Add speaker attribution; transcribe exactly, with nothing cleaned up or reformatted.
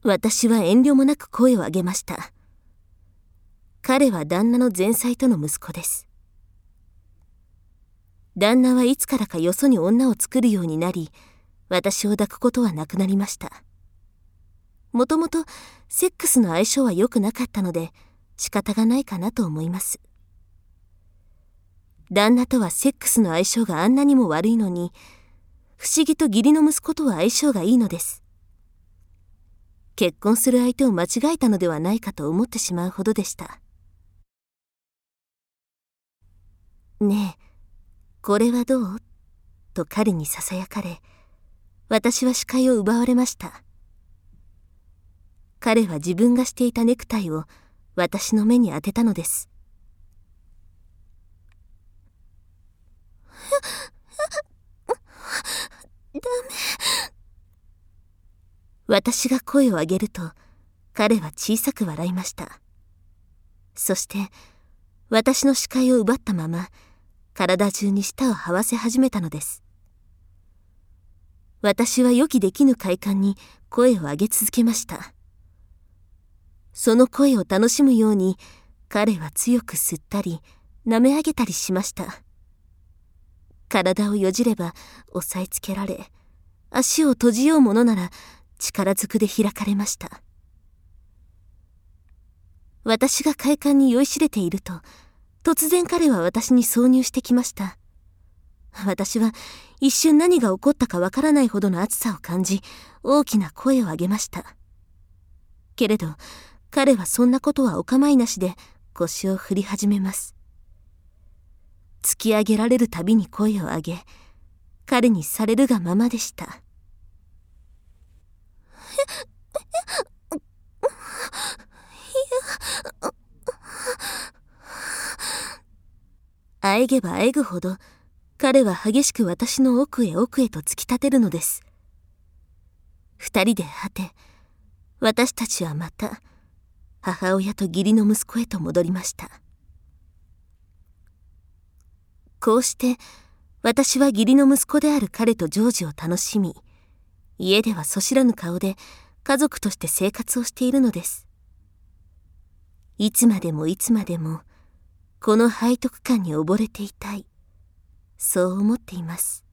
Speaker 1: 私は遠慮もなく声を上げました。彼は旦那の前妻との息子です。旦那はいつからかよそに女を作るようになり、私を抱くことはなくなりました。もともとセックスの相性は良くなかったので仕方がないかなと思います。旦那とはセックスの相性があんなにも悪いのに、不思議と義理の息子とは相性がいいのです。結婚する相手を間違えたのではないかと思ってしまうほどでした。ねえ、これはどう？と彼にささやかれ、私は視界を奪われました。彼は自分がしていたネクタイを私の目に当てたのです。ダメ。私が声を上げると、彼は小さく笑いました。そして、私の視界を奪ったまま、体中に舌を這わせ始めたのです。私は予期できぬ快感に声を上げ続けました。その声を楽しむように、彼は強く吸ったり、舐め上げたりしました。体をよじれば押さえつけられ、足を閉じようものなら力ずくで開かれました。私が快感に酔いしれていると、突然彼は私に挿入してきました。私は一瞬何が起こったかわからないほどの熱さを感じ、大きな声を上げました。けれど、彼はそんなことはお構いなしで腰を振り始めます。突き上げられるたびに声を上げ、彼にされるがままでした。あえげばあえぐほど、彼は激しく私の奥へ奥へと突き立てるのです。二人で果て、私たちはまた、母親と義理の息子へと戻りました。こうして、私は義理の息子である彼とジョージを楽しみ、家ではそしらぬ顔で家族として生活をしているのです。いつまでもいつまでも、この背徳感に溺れていたい、そう思っています。